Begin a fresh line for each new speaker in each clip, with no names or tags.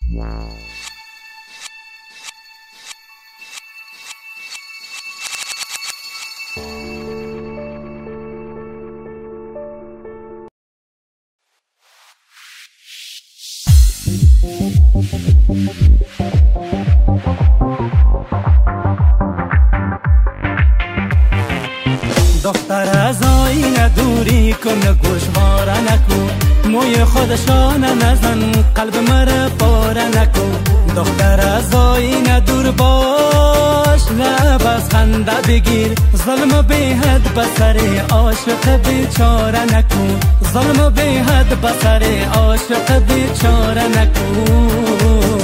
دختر از آینه دوری کن، گوشواره نکن، موی خودشانه نزن، قلب مرا پاره نکن. دختر از آینه دور باش، لب از خنده بگیر، ظلم بی حد بسر عاشق بیچاره نکن، ظلم بی حد بسر عاشق بیچاره نکن.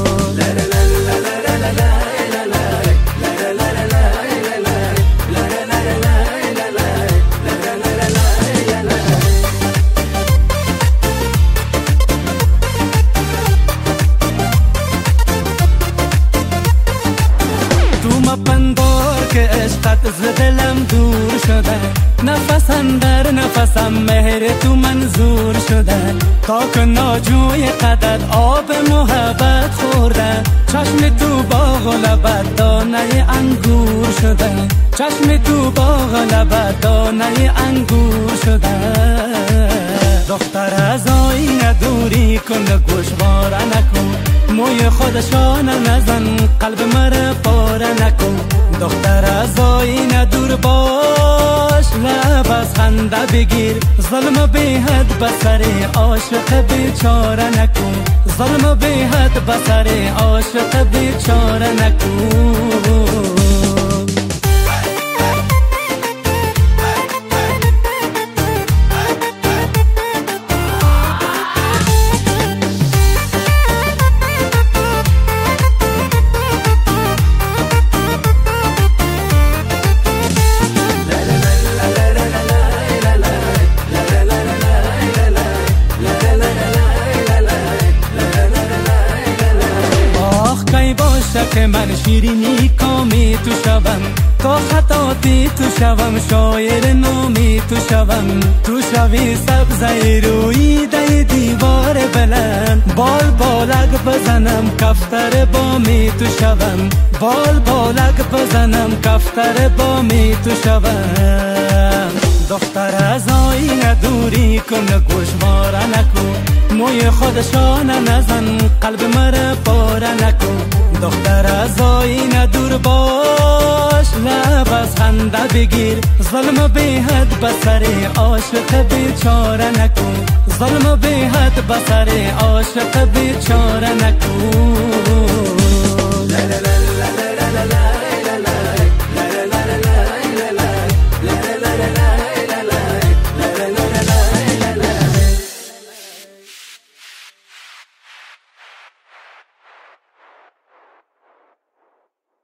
پندار که عشقت ز دلم دور شده، نفس اندر نفسم مهر تو منظور شده، تا که ناجوی قدر آب محبت خورده، چشم تو باغ و لبت دانه انگور شده، چشم تو باغ و لبت دانه انگور شده. دختر از آینه دوری کن، گوشواره نکن، موی خودشانه نزن، قلب مرا پاره نکن. دختر از آینه دور باش، لب از خنده بگیر، ظلم بی حد بسر عاشق بیچاره نکن، ظلم بی حد بسر عاشق بیچاره نکن. که من شیرینی کامی تو شوم، تا خطاتی تو شوم، شاعر نامی تو شوم، تو شوی سبزه رویده دیوار بلند، بال بالک بزنم کفتر بامی تو شوم، بال بالک بزنم کفتر بامی تو شوم. دختر از آینه دوری کن، گوشواره نکن، موی خودشانه نزن، قلب مرا پاره نکن. دختر از آینه دور باش، لب از خنده بگیر، ظلم بی حد بسر عاشق بیچاره نکن، ظلم بی حد بسر عاشق بیچاره نکن. لا لا لا لا لا لا لا.